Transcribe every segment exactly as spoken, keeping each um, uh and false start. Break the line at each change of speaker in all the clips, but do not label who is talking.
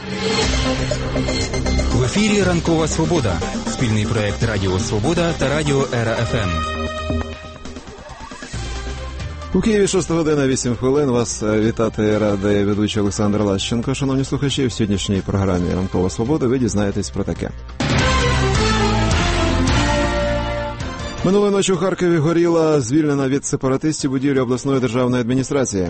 В ефірі «Ранкова Свобода» – спільний проєкт Радіо Свобода та Радіо Ера-ФМ.
У Києві шоста година вісім хвилин. Вас вітати радий ведучий Олександр Лащенко. Шановні слухачі, в сьогоднішній програмі «Ранкова Свобода» ви дізнаєтесь про таке. Минулої ночі у Харкові горіла звільнена від сепаратистів будівля обласної державної адміністрації.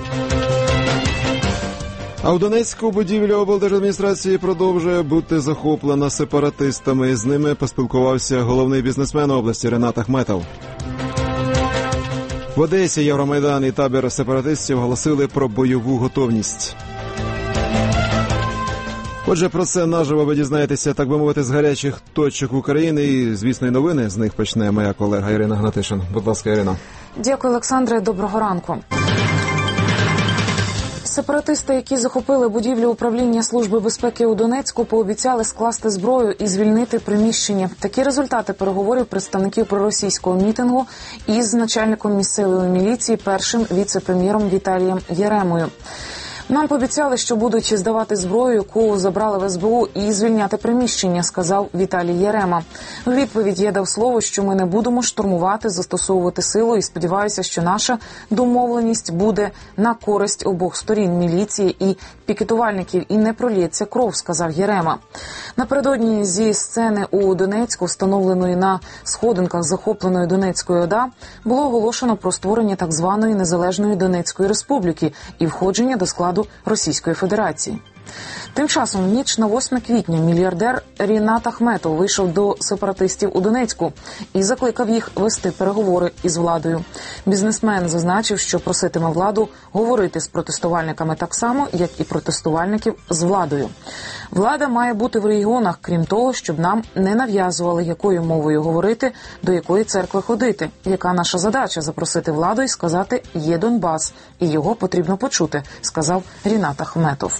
А у Донецьку будівля облдержадміністрації продовжує бути захоплена сепаратистами. З ними поспілкувався головний бізнесмен області Рінат Ахметов. В Одесі Євромайдан і табір сепаратистів оголосили про бойову готовність. Отже, про це наживо ви дізнаєтеся, так би мовити, з гарячих точок України. І, звісно, і новини з них почне моя колега Ірина Гнатишин. Будь ласка, Ірина.
Дякую, Олександре. Доброго ранку. Сепаратисти, які захопили будівлю управління Служби безпеки у Донецьку, пообіцяли скласти зброю і звільнити приміщення. Такі результати переговорів представників проросійського мітингу із начальником місцевої міліції, першим віце-прем'єром Віталієм Яремою. Нам пообіцяли, що будуть здавати зброю, яку забрали в ес бе у, і звільняти приміщення, сказав Віталій Ярема. У відповідь я дав слово, що ми не будемо штурмувати, застосовувати силу, і сподіваюся, що наша домовленість буде на користь обох сторін – міліції і пікетувальників, і не пролється кров, сказав Ярема. Напередодні зі сцени у Донецьку, встановленої на сходинках захопленої Донецької ОДА, було оголошено про створення так званої Незалежної Донецької Республіки і входження до складу Російської Федерації. Тим часом, в ніч на восьме квітня, мільярдер Рінат Ахметов вийшов до сепаратистів у Донецьку і закликав їх вести переговори із владою. Бізнесмен зазначив, що проситиме владу говорити з протестувальниками так само, як і протестувальників з владою. Влада має бути в регіонах, крім того, щоб нам не нав'язували, якою мовою говорити, до якої церкви ходити. Яка наша задача – запросити владу і сказати «є Донбас», і його потрібно почути, сказав Рінат Ахметов.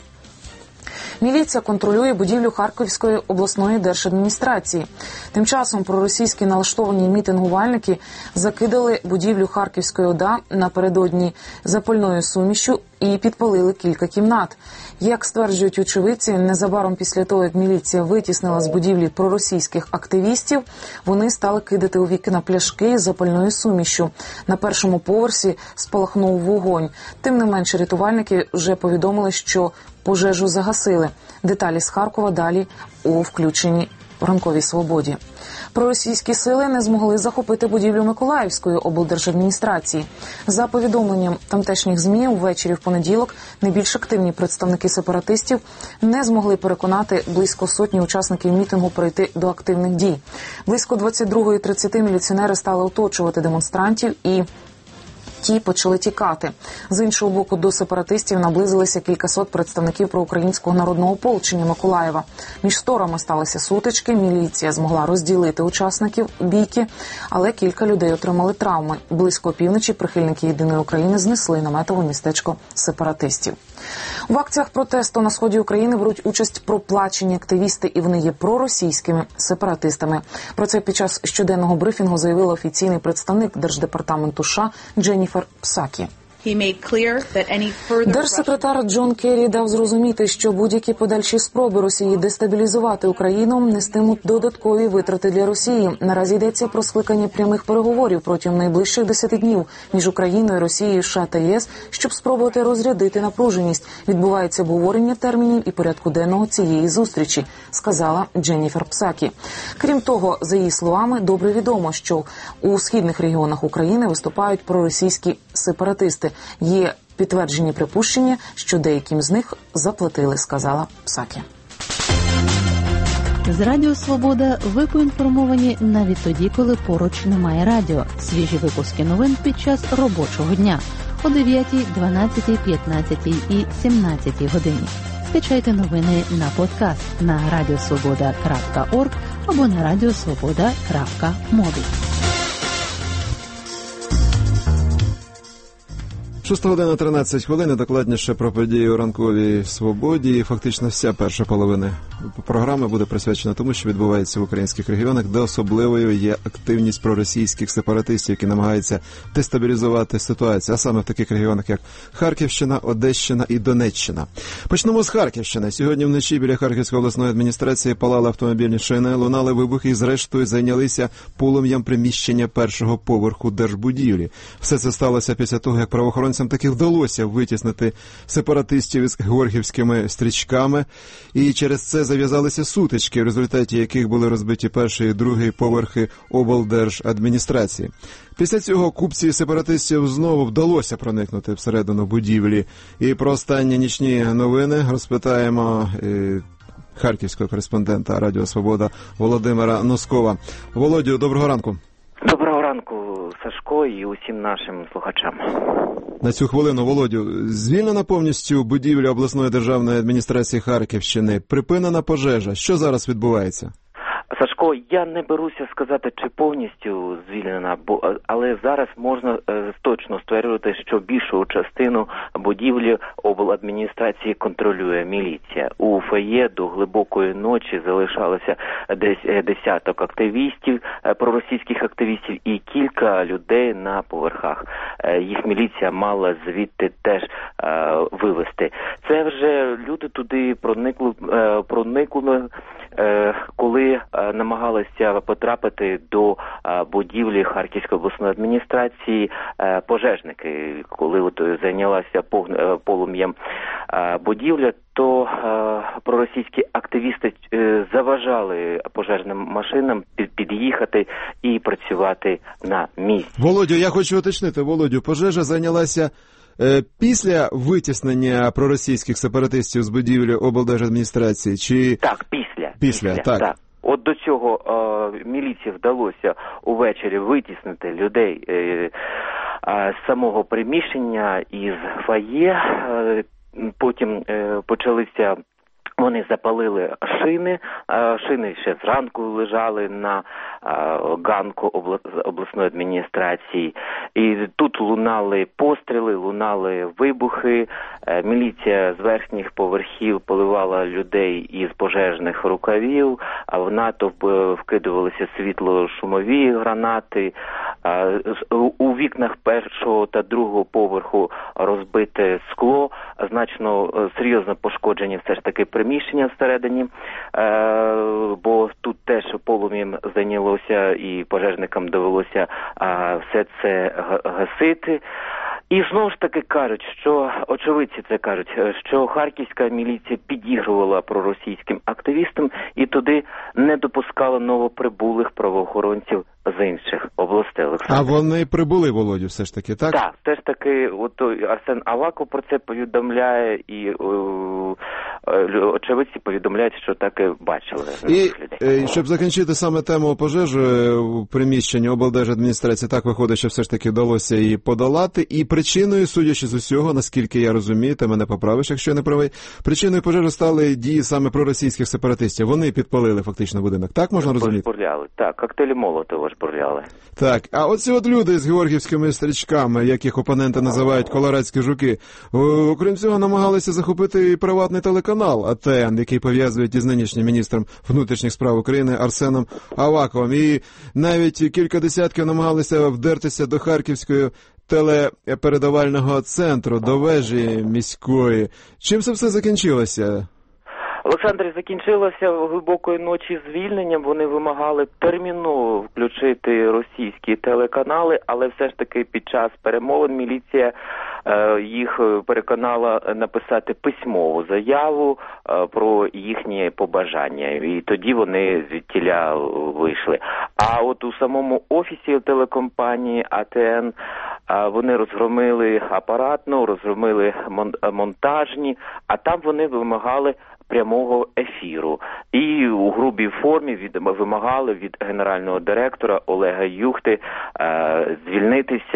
Міліція контролює будівлю Харківської обласної держадміністрації. Тим часом проросійські налаштовані мітингувальники закидали будівлю Харківської ОДА напередодні запальною сумішю і підпалили кілька кімнат. Як стверджують очевидці, незабаром після того, як міліція витіснила з будівлі проросійських активістів, вони стали кидати у вікна пляшки з запальною сумішю. На першому поверсі спалахнув вогонь. Тим не менше, рятувальники вже повідомили, що пожежу загасили. Деталі з Харкова далі у включенні в «Ранковій Свободі». Проросійські сили не змогли захопити будівлю Миколаївської облдержадміністрації. За повідомленням тамтешніх ЗМІ, ввечері в понеділок найбільш активні представники сепаратистів не змогли переконати близько сотні учасників мітингу перейти до активних дій. Близько двадцять другої тридцять міліціонери стали оточувати демонстрантів і ті почали тікати. З іншого боку, до сепаратистів наблизилися кількасот представників проукраїнського народного ополчення Миколаєва. Між сторонами сталися сутички, міліція змогла розділити учасників бійки, але кілька людей отримали травми. Близько півночі прихильники «Єдиної України» знесли наметове містечко сепаратистів. В акціях протесту на сході України беруть участь проплачені активісти, і вони є проросійськими сепаратистами. Про це під час щоденного брифінгу заявила офіційний представник Держдепартаменту США Дженніфер Псакі. Держсекретар Джон Керрі дав зрозуміти, що будь-які подальші спроби Росії дестабілізувати Україну нестимуть додаткові витрати для Росії. Наразі йдеться про скликання прямих переговорів протягом найближчих десяти днів між Україною, Росією, США та ЄС, щоб спробувати розрядити напруженість. Відбувається обговорення термінів і порядку денного цієї зустрічі, сказала Дженніфер Псакі. Крім того, за її словами, добре відомо, що у східних регіонах України виступають проросійські сепаратисти. Є підтверджені припущення, що деяким з них заплатили, сказала Псакі.
З Радіо Свобода ви поінформовані навіть тоді, коли поруч немає радіо. Свіжі випуски новин під час робочого дня о дев'ятій, дванадцятій, п'ятнадцятій і сімнадцятій годині. Скачайте новини на подкаст на радіосвобода крапка орг або на радіосвобода крапка мобі.
Шоста година тринадцять хвилин, докладніше про події у ранковій свободі. І фактично вся перша половина програми буде присвячена тому, що відбувається в українських регіонах, де особливою є активність проросійських сепаратистів, які намагаються дестабілізувати ситуацію, а саме в таких регіонах, як Харківщина, Одещина і Донеччина. Почнемо з Харківщини. Сьогодні вночі біля Харківської обласної адміністрації палали автомобільні шини, лунали вибухи і зрештою зайнялися полум'ям приміщення першого поверху держбудівлі. Все це сталося після того, як правоохоронці таки вдалося витіснити сепаратистів із георгіївськими стрічками, і через це зав'язалися сутички, в результаті яких були розбиті перший і другий поверхи облдержадміністрації. Після цього купці сепаратистів знову вдалося проникнути всередину будівлі. І про останні нічні новини розпитаємо е, харківського кореспондента Радіо Свобода Володимира Носкова. Володю, доброго ранку.
Доброго ранку, Сашко, і усім нашим слухачам.
На цю хвилину, Володю, звільнена повністю будівля обласної державної адміністрації Харківщини, припинена пожежа. Що зараз відбувається?
Сашко, я не беруся сказати, чи повністю звільнена, бо але зараз можна е, точно стверджувати, що більшу частину будівлі обладміністрації контролює міліція. У фоє до глибокої ночі залишалося десь десяток активістів, е, проросійських активістів і кілька людей на поверхах. Е, їх міліція мала звідти теж е, вивезти. Це вже люди туди проникли, е, проникли е, коли е, намагалися потрапити до а, будівлі Харківської обласної адміністрації а, пожежники. Коли от зайнялася полум'ям а, будівля, то а, проросійські активісти а, заважали пожежним машинам під, під'їхати і працювати на місці.
Володю, я хочу уточнити, Володю, пожежа зайнялася е, після витіснення проросійських сепаратистів з будівлі облдержадміністрації? Чи...
Так, після.
Після, після так. так.
От до цього е, міліції вдалося увечері витіснити людей е, е, з самого приміщення із фоє. Е, потім е, почалися, вони запалили шини, е, шини ще зранку лежали на е, ганку обла, обласної адміністрації. І тут лунали постріли, лунали вибухи. Е, міліція з верхніх поверхів поливала людей із пожежних рукавів, а в натовп вкидувалися світло-шумові гранати. Е, у вікнах першого та другого поверху розбите скло, значно серйозно пошкоджені все ж таки приміщення всередині, е, бо тут теж полум'ям зайнялося і пожежникам довелося е, все це гасити. І знову ж таки кажуть, що очевидці це кажуть, що харківська міліція підігрувала проросійським активістам і туди не допускала новоприбулих правоохоронців з інших областей. Олександр.
А вони прибули, Володю, все ж таки, так?
Так, все ж таки, от Арсен Аваков про це повідомляє, і о, очевидці повідомляють, що так і бачили.
І, і щоб закінчити саме тему пожежі в приміщенні облдержадміністрації, так виходить, що все ж таки вдалося її подолати. І причиною, судячи з усього, наскільки я розумію, ти мене поправиш, якщо я не правий, причиною пожежі стали дії саме проросійських сепаратистів. Вони підпалили фактично будинок. Так можна розуміти?
Пожбурляли. Так, коктейлі Молотова жбурляли.
Так, а оці от люди з георгіївськими стрічками, як їх опоненти називають колорадські жуки, окрім цього намагалися захопити і приватний телеканал А Т Н, який пов'язують із нинішнім міністром внутрішніх справ України Арсеном Аваковим. І навіть кілька десятків намагалися вдертися до Харківської телепередавального центру, до вежі міської. Чим це все закінчилося?
Олександр, закінчилося глибокої ночі звільненням. Вони вимагали терміново включити російські телеканали, але все ж таки під час перемовин міліція е, їх переконала написати письмову заяву е, про їхні побажання. І тоді вони звідтіля вийшли. А от у самому офісі телекомпанії А Т Н е, вони розгромили апаратну, розгромили мон- монтажні, а там вони вимагали прямого ефіру. І у грубій формі від, вимагали від генерального директора Олега Юхти е, звільнитися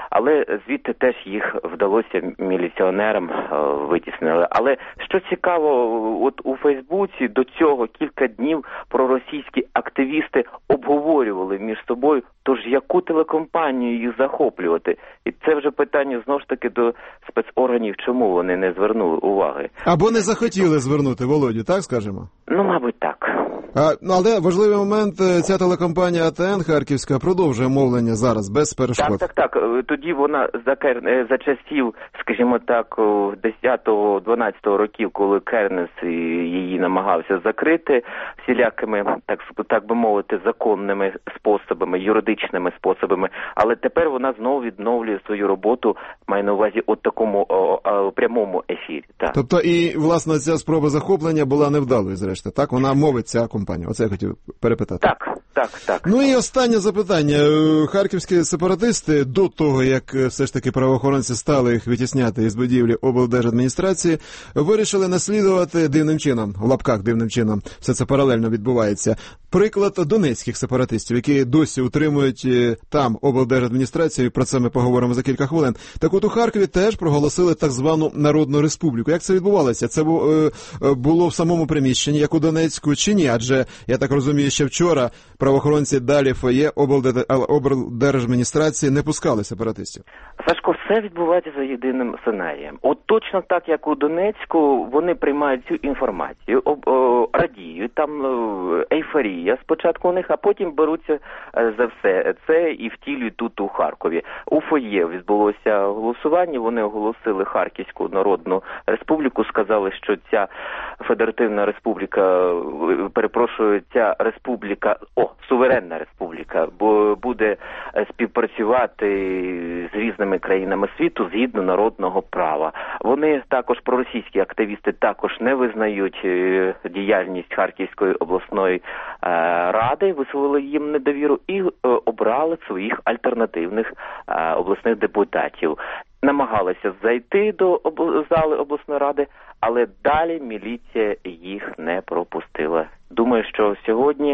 але звідти теж їх вдалося міліціонерам витіснили. Але що цікаво, от у Фейсбуці до цього кілька днів проросійські активісти обговорювали між собою, тож яку телекомпанію їх захоплювати. І це вже питання знову ж таки до спецорганів, чому вони не звернули уваги.
Або не захотіли звернути, Володю, так скажемо?
Ну, мабуть, так.
А, але важливий момент, ця телекомпанія А Т Н Харківська продовжує мовлення зараз, без перешкод.
Так, так, так. Тоді вона за, за часів, скажімо так, десятого-дванадцятого років, коли Кернес її намагався закрити всілякими, так, так би мовити, законними способами, юридичними способами, але тепер вона знову відновлює свою роботу, маю на увазі, у такому о, о, прямому ефірі. Так.
Тобто і, власне, ця спроба захоплення була невдалою, зрештою, так? Вона мовить ця компанія. Оце я хотів перепитати.
Так, так, так.
Ну і останнє запитання. Харківські сепаратисти до того, як все ж таки правоохоронці стали їх витісняти із будівлі облдержадміністрації, вирішили наслідувати дивним чином, в лапках дивним чином, все це паралельно відбувається, приклад донецьких сепаратистів, які досі утримують там облдержадміністрацію, про це ми поговоримо за кілька хвилин. Так от у Харкові теж проголосили так звану Народну Республіку. Як це відбувалося? Це було в самому приміщенні, як у Донецьку, чи ні? Адже, я так розумію, ще вчора правоохоронці далі фоє облдержадміністрації не пускали сепаратистів.
Сашко, все відбувається за єдиним сценарієм. От точно так, як у Донецьку, вони приймають цю інформацію, об, о, радіють, там о, ейфорія спочатку у них, а потім беруться за все це і втілюють тут у Харкові. У фоє відбулося голосування, вони оголосили Харківську Народну Республіку, сказали, що ця Федеративна Республіка, перепрошую, ця республіка, о, суверенна республіка, бо буде співпрацювати з різними країнами світу згідно народного права. Вони також, проросійські активісти, також не визнають діяльність Харківської обласної ради, висловили їм недовіру і обрали своїх альтернативних обласних депутатів. Намагалися зайти до зали обласної ради, але далі міліція їх не пропустила. Думаю, що сьогодні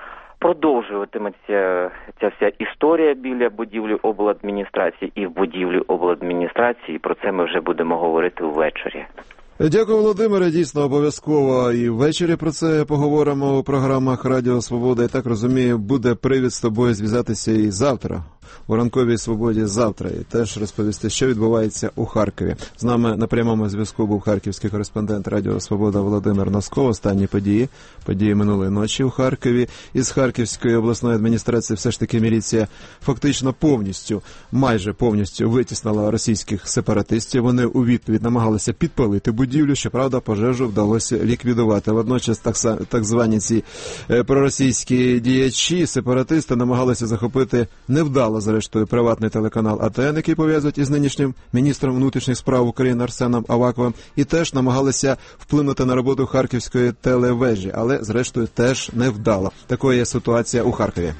продовжуватиметься ця вся історія біля будівлі обладміністрації і в будівлі обладміністрації. Про це ми вже будемо говорити ввечері.
Дякую, Володимире. Дійсно, обов'язково і ввечері про це поговоримо у програмах Радіо Свобода. І так розумію, буде привід з тобою зв'язатися і завтра. У ранковій свободі завтра і теж розповісти, що відбувається у Харкові. З нами на прямому зв'язку був харківський кореспондент Радіо Свобода Володимир Носков. Останні події, події минулої ночі у Харкові. Із Харківської обласної адміністрації все ж таки міліція фактично повністю, майже повністю витіснила російських сепаратистів. Вони у відповідь намагалися підпалити будівлю, щоправда, пожежу вдалося ліквідувати. Водночас так, так звані ці проросійські діячі, сепаратисти намагалися захопити невдало, зрештою, приватний телеканал А Т Н, який пов'язують із нинішнім міністром внутрішніх справ України Арсеном Аваковим, і теж намагалися вплинути на роботу харківської телевежі, але, зрештою, теж невдало. Такою є ситуація у Харкові.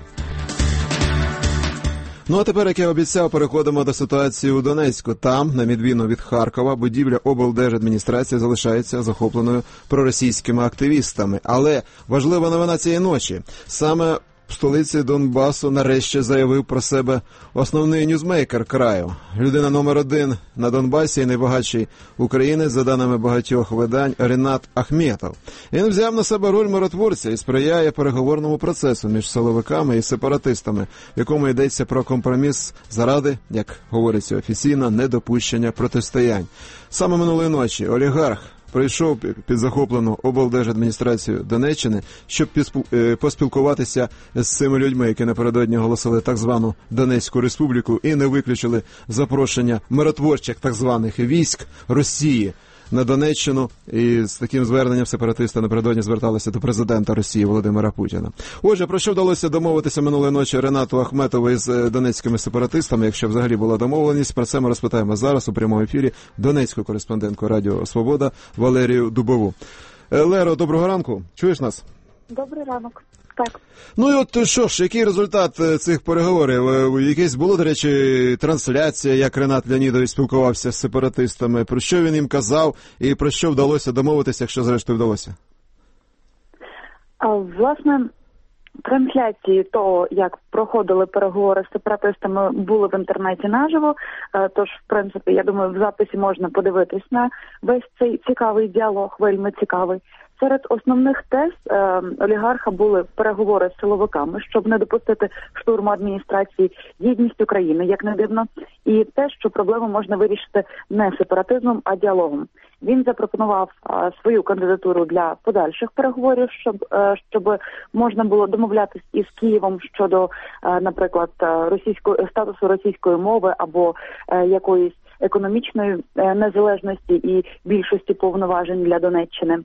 Ну а тепер, як я обіцяв, переходимо до ситуації у Донецьку. Там, на відміну від Харкова, будівля облдержадміністрації залишається захопленою проросійськими активістами. Але важлива новина цієї ночі. Саме в столиці Донбасу нарешті заявив про себе основний ньюзмейкер краю. Людина номер один на Донбасі і найбагатший українець, за даними багатьох видань, Рінат Ахметов. Він взяв на себе роль миротворця і сприяє переговорному процесу між силовиками і сепаратистами, в якому йдеться про компроміс заради, як говориться офіційно, недопущення протистоянь. Саме минулої ночі олігарх прийшов під захоплену облдержадміністрацію Донеччини, щоб поспілкуватися з цими людьми, які напередодні оголосили так звану Донецьку Республіку і не виключили запрошення миротворчих так званих військ Росії на Донеччину, і з таким зверненням сепаратисти напередодні зверталися до президента Росії Володимира Путіна. Отже, про що вдалося домовитися минулої ночі Рінату Ахметову із донецькими сепаратистами, якщо взагалі була домовленість, про це ми розпитаємо зараз у прямому ефірі донецьку кореспондентку Радіо Свобода Валерію Дубову. Леро, доброго ранку. Чуєш нас?
Добрий ранок. Так.
Ну і от що ж, який результат цих переговорів? Якесь було, до речі, трансляція, як Рінат Леонідович спілкувався з сепаратистами, про що він їм казав і про що вдалося домовитися, якщо зрештою вдалося?
А, власне, Трансляції того, як проходили переговори з сепаратистами, були в інтернеті наживо. Тож, в принципі, я думаю, в записі можна подивитись на весь цей цікавий діалог, вельми цікавий. Серед основних тез е, олігарха були переговори з силовиками, щоб не допустити штурму адміністрації, єдність України, як не дивно, і те, що проблему можна вирішити не сепаратизмом, а діалогом. Він запропонував е, свою кандидатуру для подальших переговорів, щоб е, щоб можна було домовлятись із Києвом щодо, е, наприклад, російської статусу російської мови або е, якоїсь економічної е, незалежності і більшості повноважень для Донеччини.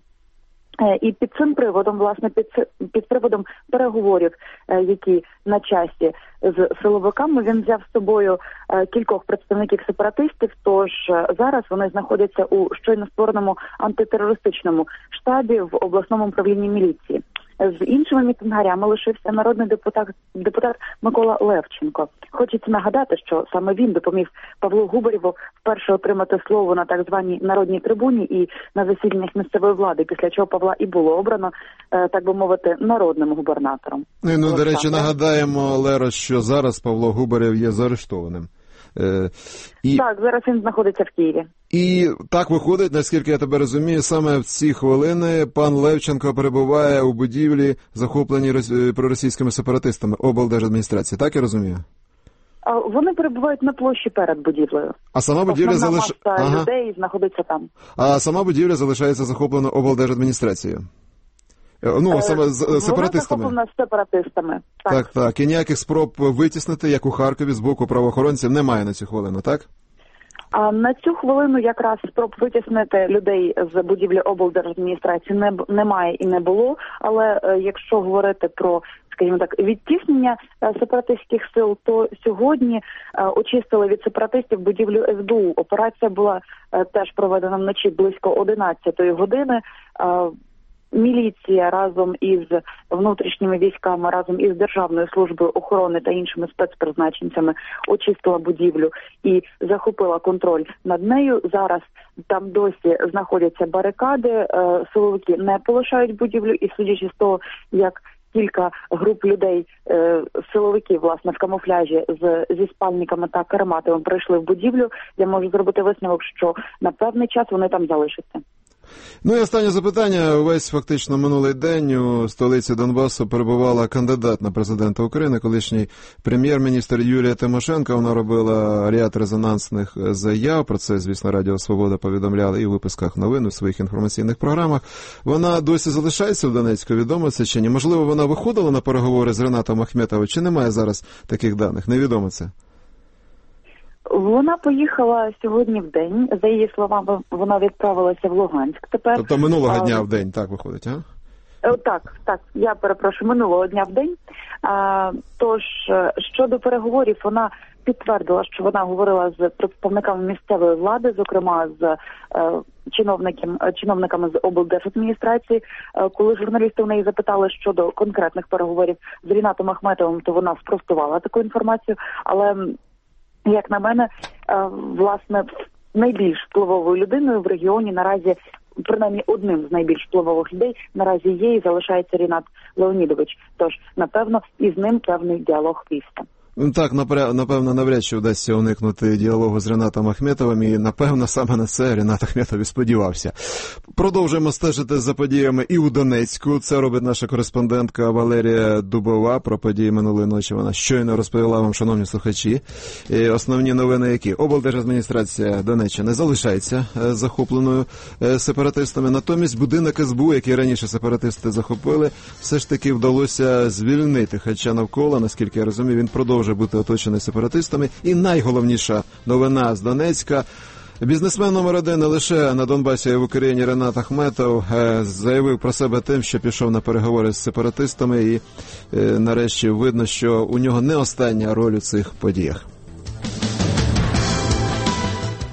І під цим приводом, власне, під, під приводом переговорів, які на часі з силовиками, він взяв з собою кількох представників сепаратистів, тож зараз вони знаходяться у щойно створеному антитерористичному штабі в обласному управлінні міліції. З іншими мітингарями лишився народний депутат, депутат Микола Левченко. Хочеться нагадати, що саме він допоміг Павлу Губарєву вперше отримати слово на так званій народній трибуні і на засіданнях місцевої влади, після чого Павла і було обрано, так би мовити, народним губернатором.
Ну, ну до речі, нагадаємо, Леро, що зараз Павло Губарєв є заарештованим. Е, і... Так, зараз він знаходиться в Києві. І так виходить, наскільки я тебе розумію, саме в ці хвилини пан Левченко перебуває у будівлі, захопленій проросійськими сепаратистами облдержадміністрації. Так я розумію? А вони перебувають на площі перед будівлею. А сама будівля залиш... ага. людей знаходиться там. А сама будівля залишається захоплена облдержадміністрацією. Ну, саме з сепаратистами. Вона захоплена сепаратистами. Так. так, так. І ніяких спроб витіснити, як у Харкові, з боку правоохоронців немає на цю хвилину, так? А на цю хвилину якраз спроб витіснити людей з будівлі облдержадміністрації не, немає і не було. Але е, якщо говорити про, скажімо так, відтіснення е, сепаратистських сил, то сьогодні е, очистили від сепаратистів будівлю ес бе у. Операція була е, теж проведена вночі близько одинадцятої години. Е, Міліція разом із внутрішніми військами, разом із Державною службою охорони та іншими спецпризначенцями очистила будівлю і захопила контроль над нею. Зараз там досі знаходяться барикади, силовики не полишають будівлю і, судячи з того, як кілька груп людей, силовиків, власне, в камуфляжі з, зі спальниками та карематами прийшли в будівлю, я можу зробити висновок, що на певний час вони там залишаться. Ну і останнє запитання. Увесь фактично минулий день у столиці Донбасу перебувала кандидат на президента України, колишній прем'єр-міністр Юлія Тимошенко. Вона робила ряд резонансних заяв. Про це, звісно, Радіо Свобода повідомляли і в випусках новин, у своїх інформаційних програмах. Вона досі залишається в Донецьку, відомо це чи ні? Можливо, вона виходила на переговори з Ренатом Ахметовим, чи немає зараз таких даних? Невідомо це. Вона поїхала сьогодні в день. За її словами, вона відправилася в Луганськ тепер. Тобто минулого а, дня в день, так виходить, а? Так, так, я перепрошую, минулого дня в день. А, тож, щодо переговорів, вона підтвердила, що вона говорила з представниками місцевої влади, зокрема з е, чиновниками, чиновниками з облдержадміністрації. Е, коли журналісти в неї запитали щодо конкретних переговорів з Рінатом Ахметовим, то вона спростувала таку інформацію, але... Як на мене, власне, найбільш впливовою людиною в регіоні наразі, принаймні одним з найбільш впливових людей, наразі є і залишається Рінат Леонідович. Тож, напевно, із ним певний діалог вівся. Так, напевно, навряд чи вдасться уникнути діалогу з Рінатом Ахметовим, і, напевно, саме на це Рінат Ахметов і сподівався. Продовжуємо стежити за подіями і у Донецьку. Це робить наша кореспондентка Валерія Дубова. Про події минулої ночі вона щойно розповіла вам, шановні слухачі. І основні новини які? Облдержадміністрація Донеччини залишається захопленою сепаратистами. Натомість будинок ес бе у, який раніше сепаратисти захопили, все ж таки вдалося звільнити. Хоча навколо, наскільки я розумію, він продовжує може бути оточений сепаратистами. І найголовніша новина з Донецька. Бізнесмен номер один не лише на Донбасі, а й в Україні Ренат Ахметов заявив про себе тим, що пішов на переговори з сепаратистами, і нарешті видно, що у нього не остання роль у цих подіях.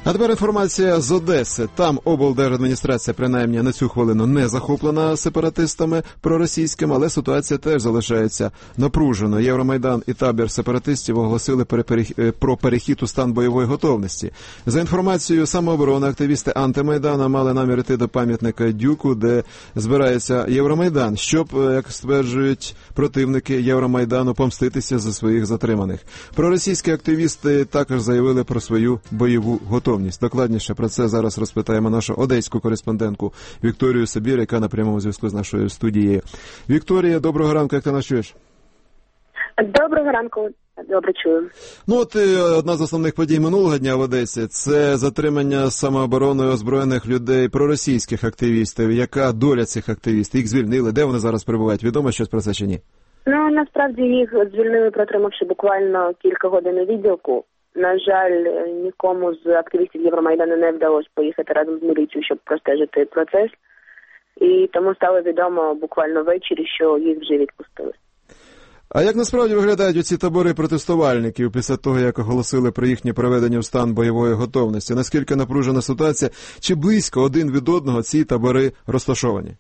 А тепер інформація з Одеси. Там облдержадміністрація, принаймні, на цю хвилину не захоплена сепаратистами проросійськими, але ситуація теж залишається напруженою. Євромайдан і табір сепаратистів оголосили про перехід у стан бойової готовності. За інформацією самооборони, активісти антимайдану мали намір йти до пам'ятника Дюку, де збирається Євромайдан, щоб, як стверджують противники Євромайдану, помститися за своїх затриманих. Проросійські активісти також заявили про свою бойову готовність. Докладніше про це зараз розпитаємо нашу одеську кореспондентку Вікторію Сабір, яка на прямому зв'язку з нашою студією. Вікторія, доброго ранку, як ти нас чуєш?
Доброго ранку, добре чую.
Ну от одна з основних подій минулого дня в Одесі – це затримання самообороною озброєних людей проросійських активістів. Яка доля цих активістів? Їх звільнили? Де вони зараз перебувають? Відомо щось про це чи ні?
Ну, насправді їх звільнили, протримавши буквально кілька годин у відділку. На жаль, нікому з активістів Євромайдану не вдалося поїхати разом з міліцією, щоб простежити процес. І тому стало відомо буквально ввечері, що їх вже відпустили.
А як насправді виглядають оці табори протестувальників після того, як оголосили про їхнє проведення в стан бойової готовності? Наскільки напружена ситуація? Чи близько один від одного ці табори розташовані?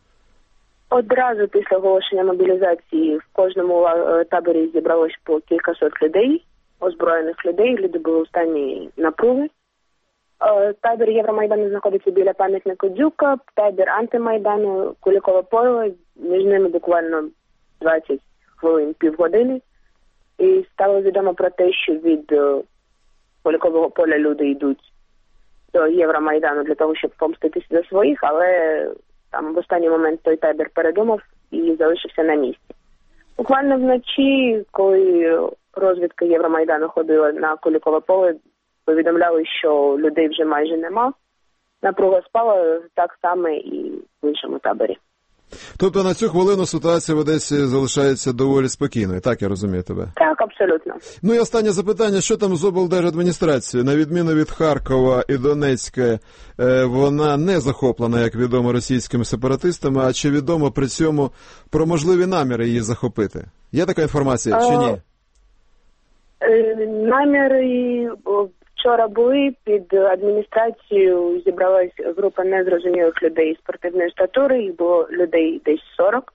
Одразу після оголошення мобілізації в кожному таборі зібралось по кількасот людей, озброєних людей, люди були у стані напруги. Табір Євромайдану знаходиться біля пам'ятника Дюка, табір антимайдану, Куликове поле, між ними буквально двадцять хвилин, півгодини. І стало відомо про те, що від Куликового поля люди йдуть до Євромайдану для того, щоб помститися за своїх, але там в останній момент той табір передумав і залишився на місці. Буквально вночі, коли розвідка Євромайдану ходила на Куликове поле, повідомляли, що людей вже майже нема. Напруга спала, так само і в іншому таборі.
Тобто на цю хвилину ситуація в Одесі залишається доволі спокійною, так я розумію тебе?
Так, абсолютно.
Ну і останнє запитання, що там з облдержадміністрацією? На відміну від Харкова і Донецька, вона не захоплена, як відомо, російськими сепаратистами, а чи відомо при цьому про можливі наміри її захопити? Є така інформація чи ні?
Наміри вчора були, під адміністрацією зібралась група незрозумілих людей спортивної статури, їх було людей десь сорок.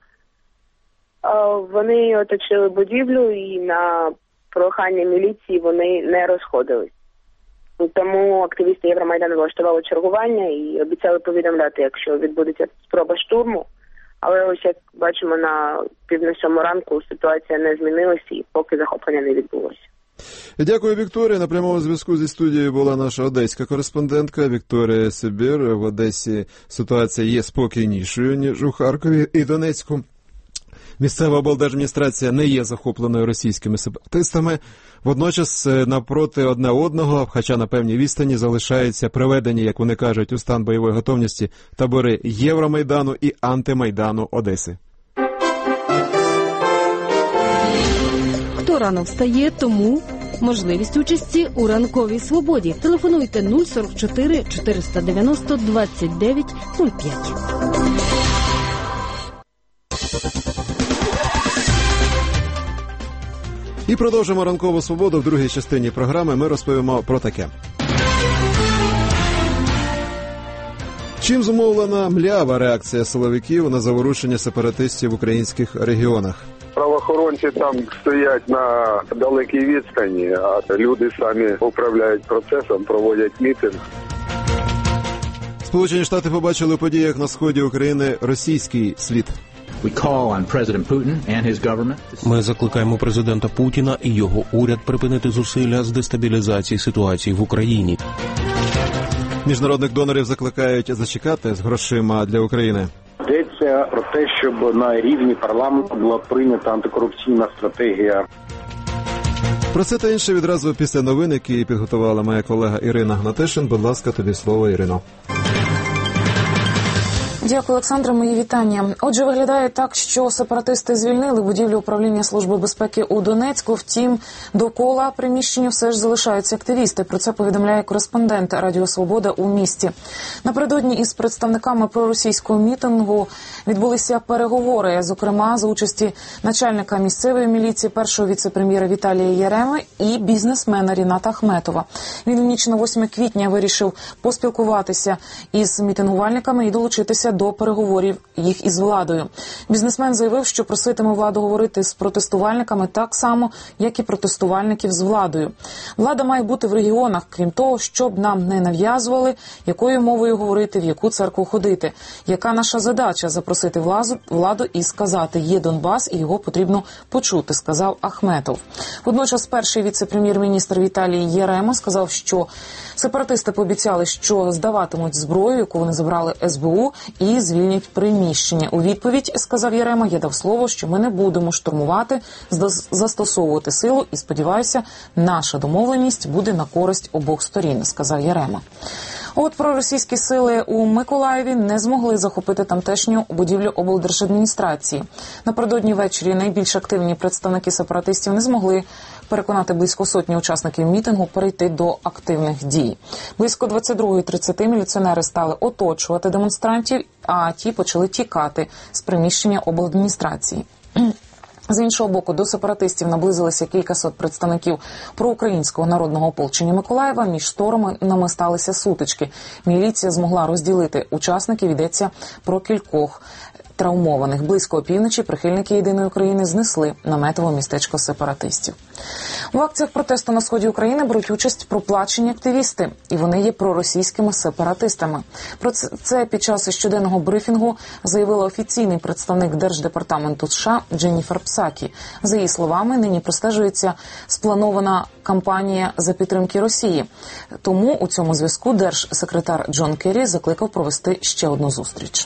Вони оточили будівлю і на прохання міліції вони не розходились. Тому активісти Євромайдану влаштували чергування і обіцяли повідомляти, якщо відбудеться спроба штурму. Але ось, як бачимо, на пів на сьому ранку ситуація не змінилася і поки захоплення не відбулося.
Дякую, Вікторія. На прямому зв'язку зі студією була наша одеська кореспондентка Вікторія Сибір. В Одесі ситуація є спокійнішою, ніж у Харкові і Донецьку. Місцева облдержадміністрація не є захопленою російськими сепаратистами. Водночас навпроти одне одного, хоча на певній відстані, залишаються приведені, як вони кажуть, у стан бойової готовності табори Євромайдану і антимайдану Одеси.
Хто рано встає, тому можливість участі у ранковій свободі. Телефонуйте нуль сорок чотири чотириста дев'яносто двадцять дев'ять нуль п'ять.
І продовжимо ранкову свободу. В другій частині програми ми розповімо про таке. Чим зумовлена млява реакція силовиків на заворушення сепаратистів в українських регіонах?
Правоохоронці там стоять на далекій відстані, а люди самі управляють процесом, проводять мітинг.
Сполучені Штати побачили у подіях на сході України російський слід.
Ми закликаємо президента Путіна і його уряд припинити зусилля з дестабілізації ситуації в Україні.
Міжнародних донорів закликають зачекати з грошима для України.
Йдеться про те, щоб на рівні парламенту була прийнята антикорупційна стратегія.
Про це та інше відразу після новин, які підготувала моя колега Ірина Гнатишин. Будь ласка, тобі слово, Ірино.
Дякую, Олександра. Мої вітання. Отже, виглядає так, що сепаратисти звільнили будівлю управління Служби безпеки у Донецьку. Втім, довкола приміщення все ж залишаються активісти. Про це повідомляє кореспондент Радіо Свобода у місті. Напередодні із представниками проросійського мітингу відбулися переговори, зокрема за участі начальника місцевої міліції, першого віце-прем'єра Віталія Яреми і бізнесмена Ріната Ахметова. Він в ніч на восьме квітня вирішив поспілкуватися із мітингувальниками і долучитися до переговорів їх із владою. Бізнесмен заявив, що проситиме владу говорити з протестувальниками так само, як і протестувальників з владою. Влада має бути в регіонах, крім того, щоб нам не нав'язували, якою мовою говорити, в яку церкву ходити. Яка наша задача – запросити владу, владу і сказати, є Донбас і його потрібно почути, сказав Ахметов. Водночас перший віце-прем'єр-міністр Віталій Ярема сказав, що сепаратисти пообіцяли, що здаватимуть зброю, яку вони забрали ес бе у, і звільнять приміщення. У відповідь, сказав Ярема, я дав слово, що ми не будемо штурмувати, застосовувати силу і, сподіваюся, наша домовленість буде на користь обох сторін, сказав Ярема. От проросійські сили у Миколаєві не змогли захопити тамтешню будівлю облдержадміністрації. Напередодні ввечері найбільш активні представники сепаратистів не змогли переконати близько сотні учасників мітингу перейти до активних дій. Близько двадцять другої тридцяти міліціонери стали оточувати демонстрантів, а ті почали тікати з приміщення обладміністрації. З іншого боку, до сепаратистів наблизилися кількасот представників проукраїнського народного ополчення Миколаєва. Між сторонами сталися сутички. Міліція змогла розділити учасників, йдеться про кількох травмованих. Близько опівночі прихильники «Єдиної України» знесли наметове містечко сепаратистів. В акціях протесту на сході України беруть участь проплачені активісти, і вони є проросійськими сепаратистами. Про це під час щоденного брифінгу заявила офіційний представник Держдепартаменту США Дженніфер Псакі. За її словами, нині простежується спланована кампанія за підтримки Росії. Тому у цьому зв'язку держсекретар Джон Керрі закликав провести ще одну зустріч.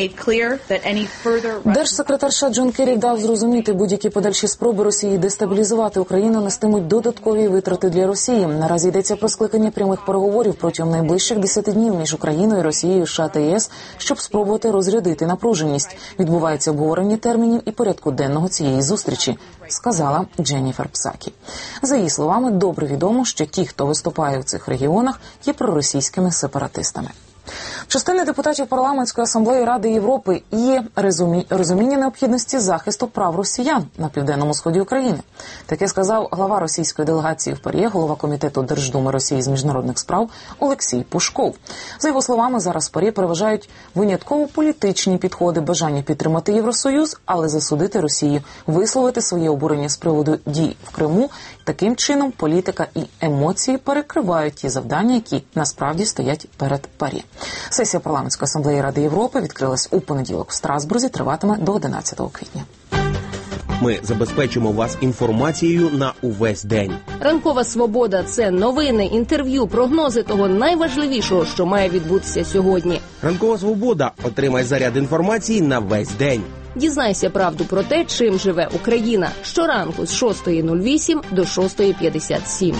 Держсекретар США Джон Керрі дав зрозуміти, будь-які подальші спроби Росії дестабілізувати Україну нестимуть додаткові витрати для Росії. Наразі йдеться про скликання прямих переговорів протягом найближчих десяти днів між Україною, Росією, США та ЄС, щоб спробувати розрядити напруженість. Відбувається обговорення термінів і порядку денного цієї зустрічі, сказала Дженніфер Псакі. За її словами, добре відомо, що ті, хто виступає в цих регіонах, є проросійськими сепаратистами. Частина депутатів Парламентської асамблеї Ради Європи є розуміння необхідності захисту прав росіян на південному сході України. Таке сказав глава російської делегації в ПАРЄ, голова комітету Держдуми Росії з міжнародних справ Олексій Пушков. За його словами, зараз в ПАРЄ переважають винятково політичні підходи, бажання підтримати Євросоюз, але засудити Росію, висловити своє обурення з приводу дій в Криму. Таким чином, політика і емоції перекривають ті завдання, які насправді стоять перед ПАРЄ. Сесія Парламентської асамблеї Ради Європи відкрилась у понеділок в Страсбурзі, триватиме до одинадцятого квітня.
Ми забезпечимо вас інформацією на увесь день.
Ранкова свобода – це новини, інтерв'ю, прогнози того найважливішого, що має відбутися сьогодні.
Ранкова свобода. Отримай заряд інформації на весь день.
Дізнайся правду про те, чим живе Україна. Щоранку з шостої нуль вісім до шостої п'ятдесят сім.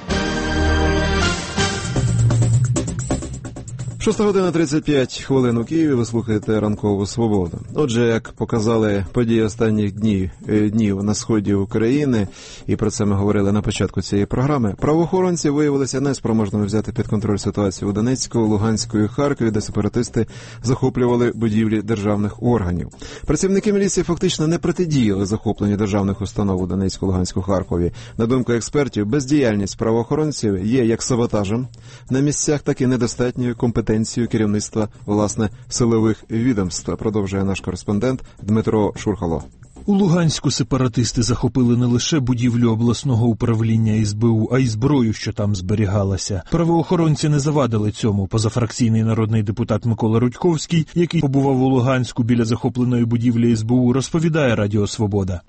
шоста година тридцять п'ять хвилин у Києві. Ви слухаєте «Ранкову свободу». Отже, як показали події останніх днів, днів на сході України, і про це ми говорили на початку цієї програми, правоохоронці виявилися неспроможними взяти під контроль ситуацію у Донецьку, Луганську і Харкові, де сепаратисти захоплювали будівлі державних органів. Працівники міліції фактично не протидіяли захопленню державних установ у Донецьку, Луганську, Харкові. На думку експертів, бездіяльність правоохоронців є як саботажем на місцях, так і недостатньою компетенцією керівництва, власне, силових відомств, продовжує наш кореспондент Дмитро Шурхало.
У Луганську сепаратисти захопили не лише будівлю обласного управління ес бе у, а й зброю, що там зберігалася. Правоохоронці не завадили цьому. Позафракційний народний депутат Микола Рудьковський, який побував у Луганську біля захопленої будівлі ес бе у, розповідає Радіо Свобода.
Правоохоронці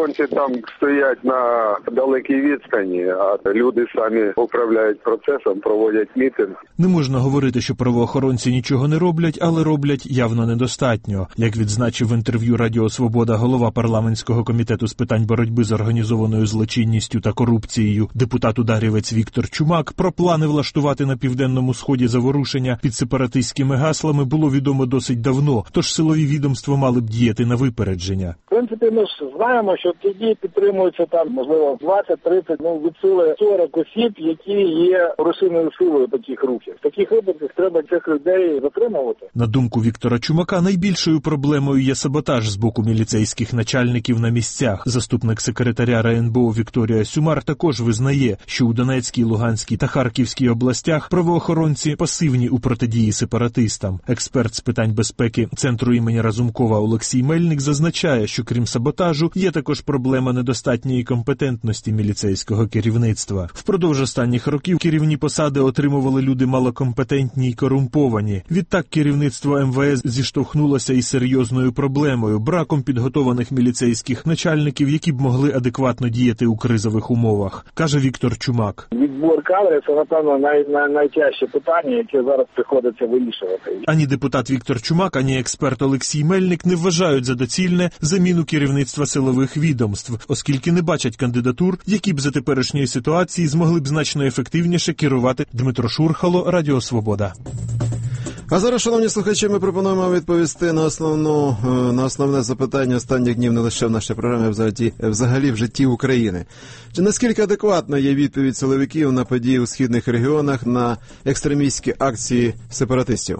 правоохоронці там стоять на далекій відстані, а люди самі управляють процесом, проводять мітинг.
Не можна говорити, що правоохоронці нічого не роблять, але роблять явно недостатньо. Як відзначив в інтерв'ю Радіо Свобода голова парламентського комітету з питань боротьби з організованою злочинністю та корупцією депутат-ударівець Віктор Чумак, про плани влаштувати на Південному Сході заворушення під сепаратистськими гаслами було відомо досить давно, тож силові відомства мали б діяти на випередження.
В принципі, ми ж знаємо, що ці дії підтримуються там, можливо, двадцять-тридцять, ну, від сили сорок осіб, які є рушійною силою таких рухів. В таких випадках треба цих людей затримувати.
На думку Віктора Чумака, найбільшою проблемою є саботаж з боку міліцейських начальників на місцях. Заступник секретаря ер ен бе о Вікторія Сюмар також визнає, що у Донецькій, Луганській та Харківській областях правоохоронці пасивні у протидії сепаратистам. Експерт з питань безпеки Центру імені Разумкова Олексій Мельник зазначає, що крім саботажу, є також проблема недостатньої компетентності міліцейського керівництва. Впродовж останніх років керівні посади отримували люди малокомпетентні й корумповані. Відтак керівництво ем ве ес зіштовхнулося із серйозною проблемою – браком підготованих міліцейських начальників, які б могли адекватно діяти у кризових умовах, каже Віктор Чумак.
Відбор кадрів – це, напевно, най, най, найтяжче питання, яке зараз приходиться вирішувати.
Ані депутат Віктор Чумак, ані експерт Олексій Мельник не вважають за доцільне заміну керівництва силових відомств, оскільки не бачать кандидатур, які б за теперішньої ситуації змогли б значно ефективніше керувати. Дмитро Шурхало, Радіо Свобода.
А зараз, шановні слухачі, ми пропонуємо відповісти на основну, на основне запитання останніх днів не лише в нашій програмі, а взагалі, взагалі в житті України. Чи наскільки адекватно є відповідь силовиків на події у східних регіонах на екстремістські акції сепаратистів?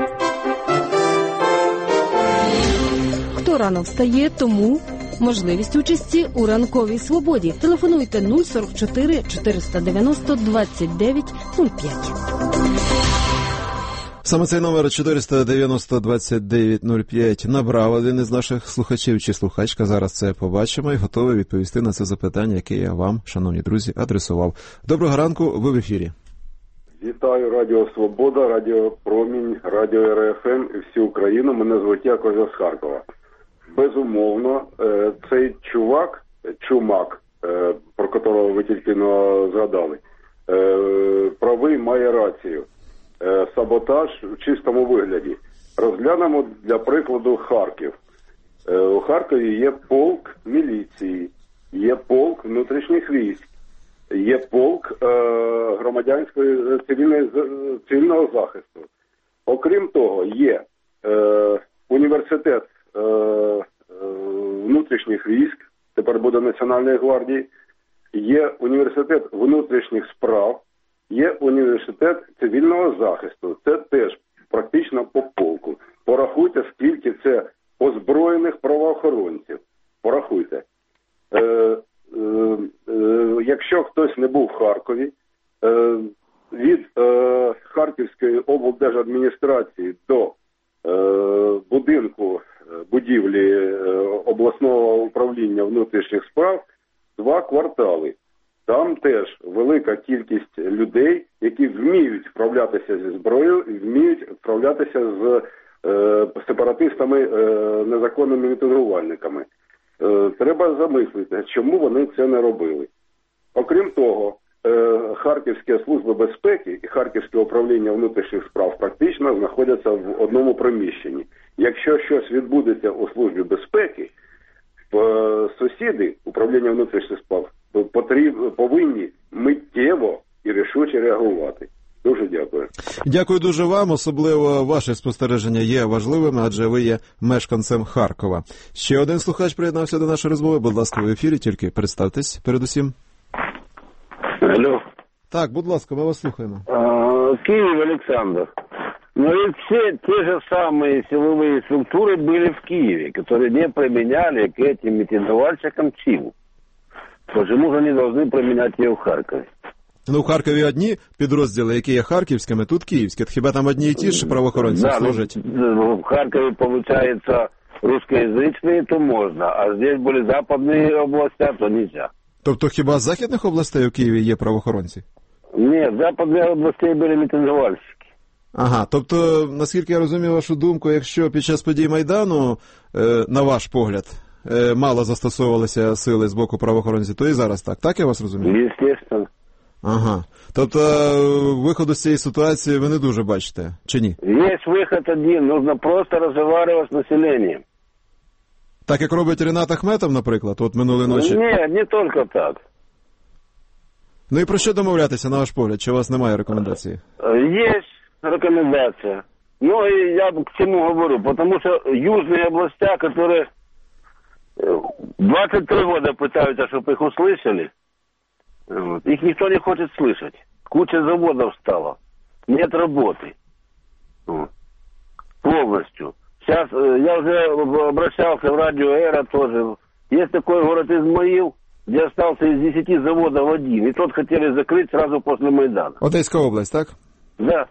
Хто рано встає, тому можливість участі у ранковій свободі. Телефонуйте нуль сорок чотири чотириста дев'яносто двадцять дев'ять нуль п'ять.
Саме цей номер чотириста дев'яносто двадцять дев'ять нуль п'ять набрав один із наших слухачів чи слухачка. Зараз це побачимо і готовий відповісти на це запитання, яке я вам, шановні друзі, адресував. Доброго ранку, ви в ефірі.
Вітаю Радіо Свобода, Радіо Промінь, Радіо ер еф ем і всю Україну. Мене звуть Яков з Харкова. Безумовно, цей чувак, Чумак, про котрого ви тільки згадали, правий, має рацію. Саботаж в чистому вигляді. Розглянемо для прикладу Харків. У Харкові є полк міліції, є полк внутрішніх військ, є полк е, громадянської цивільної, цивільного захисту. Окрім того, є е, університет е, е, внутрішніх військ, тепер буде Національної гвардії, є університет внутрішніх справ, є університет цивільного захисту. Це теж практично по полку. Порахуйте, скільки це озброєних правоохоронців. Порахуйте. Е, е, е, якщо хтось не був в Харкові, е, від е, Харківської облдержадміністрації до е, будинку будівлі е, обласного управління внутрішніх справ два квартали. Там теж велика кількість людей, які вміють вправлятися зі зброєю, вміють вправлятися з е, сепаратистами, е, незаконними мітингувальниками. Е, треба замислити, чому вони це не робили. Окрім того, е, Харківська служба безпеки і Харківське управління внутрішніх справ практично знаходяться в одному приміщенні. Якщо щось відбудеться у службі безпеки, е, сусіди управління внутрішніх справ Потрібно, повинні миттєво і рішуче реагувати. Дуже дякую.
Дякую дуже вам. Особливо ваше спостереження є важливими, адже ви є мешканцем Харкова. Ще один слухач приєднався до нашої розмови. Будь ласка, ви в ефірі, тільки представтесь передусім.
Алло.
Так, будь ласка, ми вас слухаємо.
А, Киев, Александр. Но ведь все те же самые силовые структуры были в Киеве, которые не применяли к этим митингувальщикам силу. Почему же они должны применять ее в Харькове?
Ну, в Харкові одні підрозділи, які є харківськими, тут київські. Хіба там одні і ті ж правоохоронці
да,
служать?
Ну, в Харькове, получается, русскоязычные, то можно, а здесь были западные области, то нельзя.
Тобто хіба з західних областей у Києві є правоохоронці?
Ні, з западних областей були мітингувальщики.
Ага, тобто, наскільки я розумію вашу думку, якщо під час подій Майдану, е, на ваш погляд, е, мало застосовувалися сили з боку правоохоронців, то і зараз так. Так я вас розумію?
Естественно.
Ага. Тобто виходу з цієї ситуації ви не дуже бачите, чи ні?
Є вихід один, нужно просто розмовляти з населенням.
Так, як робить Рінат Ахметов, наприклад, от минулої ночі?
Ні, не тільки так.
Ну і про що домовлятися, на ваш погляд? Чи у вас немає рекомендації?
Є рекомендація. Ну, и я к чему говорю, потому что южные области, которые двадцать три года пытаются, чтобы их услышали, вот, их никто не хочет слышать. Куча заводов стало, нет работы. Вот. Полностью. Сейчас я уже обращался в радио «Эра» тоже. Есть такой город Измаил, где остался из десяти заводов один. И тот хотели закрыть сразу после Майдана.
Одеська область, так?
Да.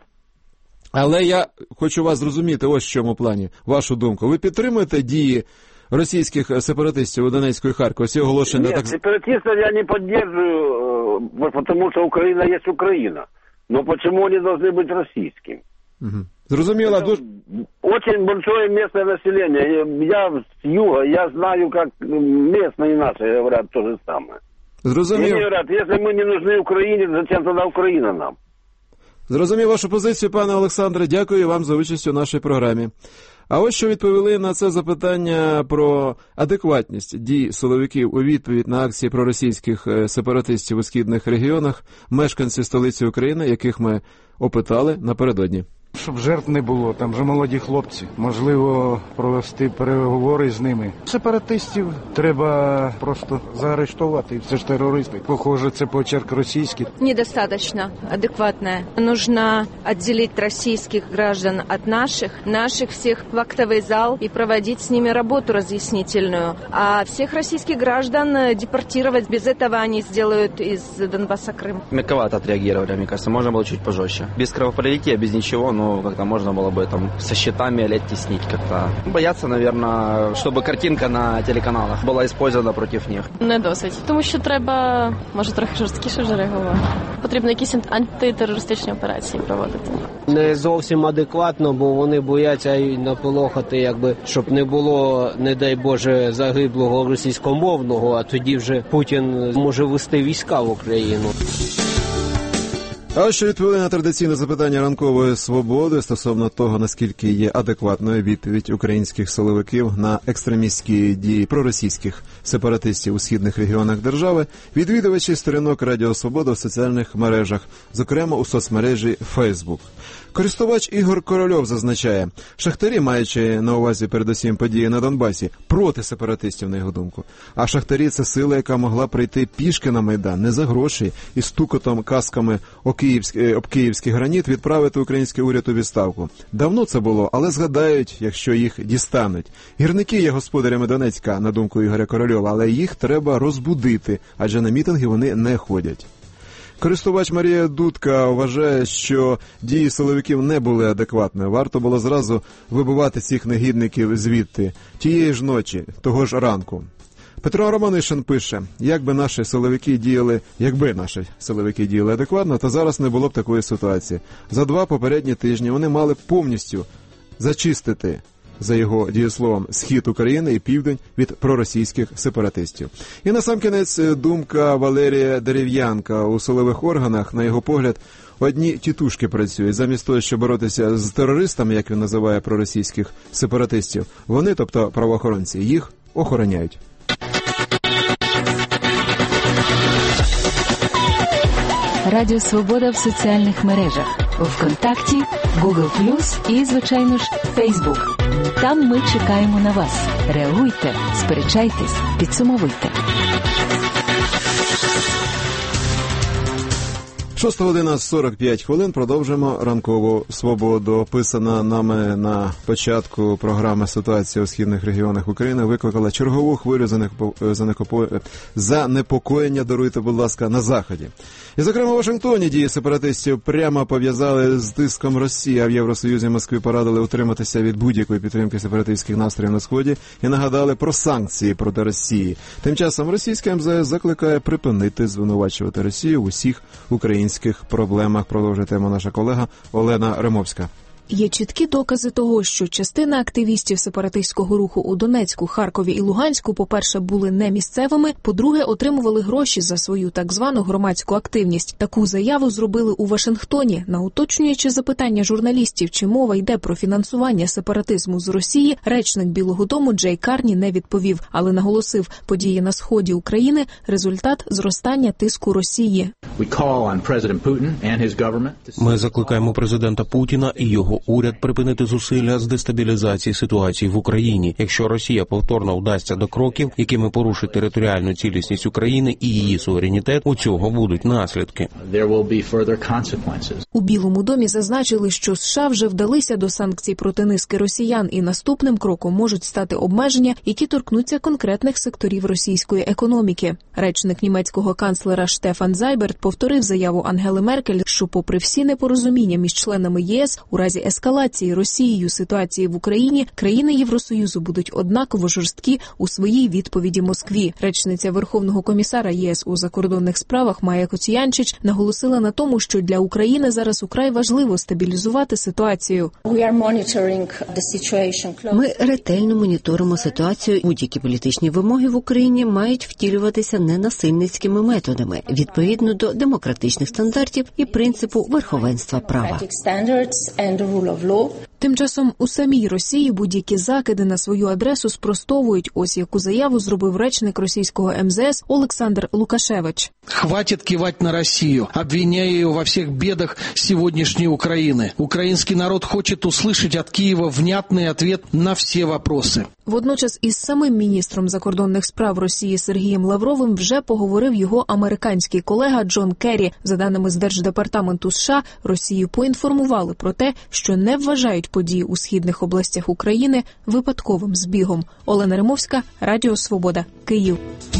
Але я хочу вас зрозуміти ось в чому плані, вашу думку. Ви підтримуєте дії російських сепаратистів у Донецьку і Харкові? Всі оголошення...
Нет,
так...
сепаратистов я не поддерживаю, потому что Украина есть Украина. Но почему они должны быть российскими?
Угу. Зрозуміло. Дуж...
Очень большое местное население. Я с юга, я знаю, как местные наши говорят то же самое.
Зрозуміло.
Они говорят, если мы не нужны Украине, зачем тогда Украина нам?
Зрозумів вашу позицію, пане Олександре. Дякую вам за участь у нашій програмі. А ось що відповіли на це запитання про адекватність дій силовиків у відповідь на акції проросійських сепаратистів у східних регіонах мешканці столиці України, яких ми опитали напередодні.
Щоб жертв не було, там же молоді хлопці. Можливо, провести переговори з ними. Сепаратистів треба просто заарештувати. Це ж терористи. Похоже, це почерк російський.
Недостаточно адекватная. Нужно отделить российских граждан от наших, наших всех в актовый зал и проводить с ними работу разъяснительную. А всех российских граждан депортировать. Без этого они сделают из Донбасса Крым.
Мягковато отреагировали, мне кажется. Можно было чуть пожестче. Без кровопролития, без ничего, но Ну, как-то можно было бы там со счетами лет теснить как-то. Боятся, наверное, чтобы картинка на телеканалах была использована против них.
Не досить. Тому що треба, може, трохи жорсткіше вже реагувати. Потрібно якісь антитерористичні операції проводити.
Не зовсім адекватно, бо вони бояться і наполохати, якби, щоб не було, не дай Боже, загиблого російськомовного, а тоді вже Путін може вести війська в Україну.
А що відповіли на традиційне запитання ранкової свободи стосовно того, наскільки є адекватною відповідь українських силовиків на екстремістські дії проросійських сепаратистів у східних регіонах держави, відвідувачі сторінок Радіо Свобода в соціальних мережах, зокрема у соцмережі Facebook. Користувач Ігор Корольов зазначає, шахтарі, маючи на увазі передусім події на Донбасі, проти сепаратистів, на його думку. А шахтарі – це сила, яка могла прийти пішки на Майдан, не за гроші, і стукотом, касками об київський, об київський граніт відправити український уряд у відставку. Давно це було, але згадають, якщо їх дістануть. Гірники є господарями Донецька, на думку Ігоря Корольова, але їх треба розбудити, адже на мітинги вони не ходять. Користувач Марія Дудка вважає, що дії силовиків не були адекватними. Варто було зразу вибивати цих негідників звідти, тієї ж ночі, того ж ранку. Петро Романишин пише, якби наші силовики діяли, якби наші силовики діяли адекватно, то зараз не було б такої ситуації. За два попередні тижні вони мали повністю зачистити, за його дієсловом, схід України і південь від проросійських сепаратистів. І насамкінець думка Валерія Дерев'янка. У силових органах, на його погляд, одні тітушки працюють. Замість того, щоб боротися з терористами, як він називає проросійських сепаратистів, вони, тобто правоохоронці, їх охороняють.
Радіо Свобода в соціальних мережах. ВКонтакті, Google плюс і, звичайно ж, Фейсбук. Там ми чекаємо на вас. Реагуйте, сперечайтесь, підсумовуйте.
шоста година сорок п'ять хвилин. Продовжимо ранкову свободу. Описана нами на початку програми «Ситуація у східних регіонах України» викликала чергову хвилю занепокоєння, даруйте, будь ласка, на Заході. І, зокрема, в Вашингтоні дії сепаратистів прямо пов'язали з тиском Росії, а в Євросоюзі Москві порадили утриматися від будь-якої підтримки сепаратистських настроїв на Сході і нагадали про санкції проти Росії. Тим часом російське ем зе ес закликає припинити звинувачувати Росію в усіх українських проблемах. Продовжує тему наша колега Олена Римовська.
Є чіткі докази того, що частина активістів сепаратистського руху у Донецьку, Харкові і Луганську, по-перше, були не місцевими, по-друге, отримували гроші за свою так звану громадську активність. Таку заяву зробили у Вашингтоні. На уточнюючи запитання журналістів, чи мова йде про фінансування сепаратизму з Росії, речник Білого дому Джей Карні не відповів, але наголосив, події на сході України – результат зростання тиску Росії.
Ми закликаємо президента Путіна і його уряд припинити зусилля з дестабілізації ситуації в Україні. Якщо Росія повторно вдасться до кроків, якими порушить територіальну цілісність України і її суверенітет, у цього будуть наслідки.
У Білому домі зазначили, що США вже вдалися до санкцій проти низки росіян, і наступним кроком можуть стати обмеження, які торкнуться конкретних секторів російської економіки. Речник німецького канцлера Штефан Зайберт повторив заяву Ангели Меркель, що попри всі непорозуміння між членами ЄС, у разі ескалації Росією ситуації в Україні, країни Євросоюзу будуть однаково жорсткі у своїй відповіді Москві. Речниця Верховного комісара ЄС у закордонних справах Майя Коціянчич наголосила на тому, що для України зараз украй важливо стабілізувати ситуацію.
Ми ретельно моніторимо ситуацію. Будь-які політичні вимоги в Україні мають втілюватися ненасильницькими методами, відповідно до демократичних стандартів і принципу верховенства права.
Тим часом у самій Росії будь-які закиди на свою адресу спростовують. Ось яку заяву зробив речник російського ем зе ес Олександр Лукашевич.
Хватит кивать на Россию, обвиняя ее во всех бедах сегодняшней Украины. Украинский народ хочет услышать от Киева внятный ответ на все вопросы.
Водночас із самим міністром закордонних справ Росії Сергієм Лавровим вже поговорив його американський колега Джон Керрі. За даними з Держдепартаменту США, Росію поінформували про те, що не вважають події у східних областях України випадковим збігом. Олена Римовська, Радіо Свобода, Київ.